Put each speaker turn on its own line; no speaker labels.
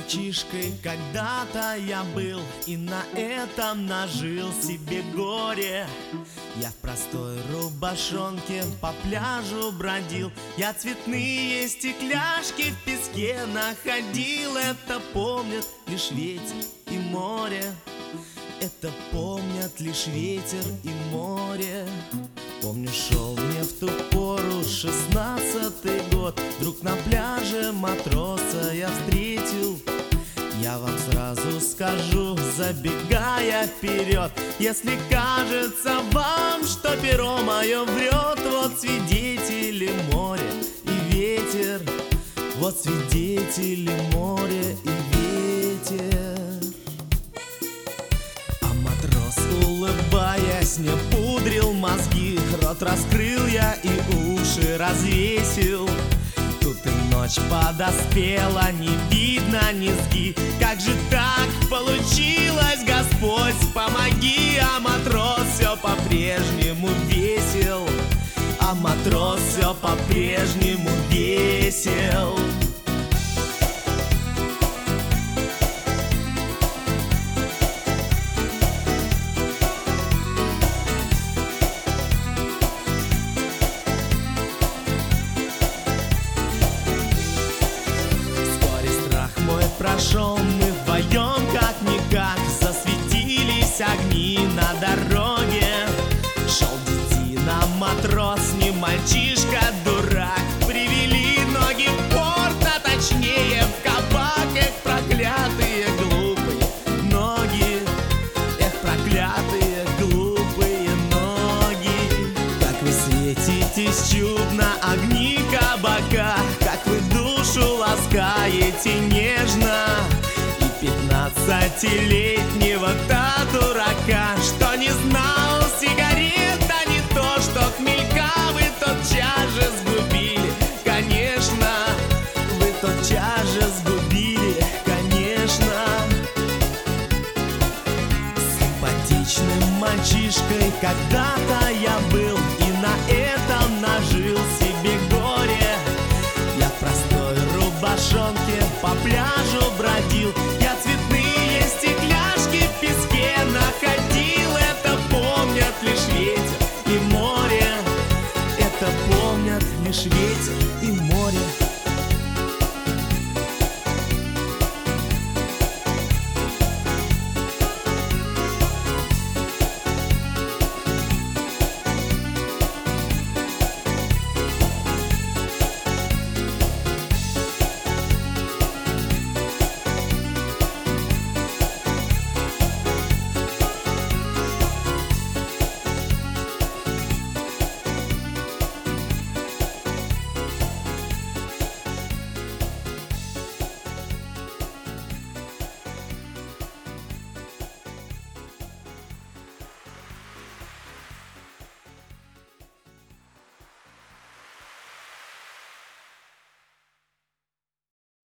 Мальчишкой когда-то я был и на этом нажил себе горе. Я в простой рубашонке по пляжу бродил, я цветные стекляшки в песке находил. Это помнят лишь ветер и море, это помнят лишь ветер и море. Помню, шел мне в ту пору 16-й год, вдруг на пляже матроса я встретил. Я вам сразу скажу, забегая вперед, если кажется вам, что перо мое врет, вот свидетели море и ветер, вот свидетели море и ветер. А матрос, улыбаясь, мне пудрил мозги, рот раскрыл я и уши развесил. Тут и ночь подоспела, не видно низги. Как же так получилось, Господь, помоги. А матрос все по-прежнему весел, а матрос все по-прежнему весел. Прошел, мы вдвоем как-никак засветились огни на дороге. Шел детина, матрос, не мальчишка, дурак. Привели ноги в порт, а точнее в кабак. Эх, проклятые глупые ноги, эх, проклятые глупые ноги. Как вы светитесь чудно, огни кабака, как вы душу ласкаете нежно. И 15-летнего-то дурака, что не знал сигарет, а не то, что хмелька, вы тотчас же сгубили, конечно. Вы тотчас же сгубили, конечно. Симпатичным мальчишкой когда-то я был и на этом нажил себе горе. Я в простой рубашонке по пляжу бродил, я цветные стекляшки в песке находил. Это помнят лишь ветер и море, это помнят лишь ветер и море.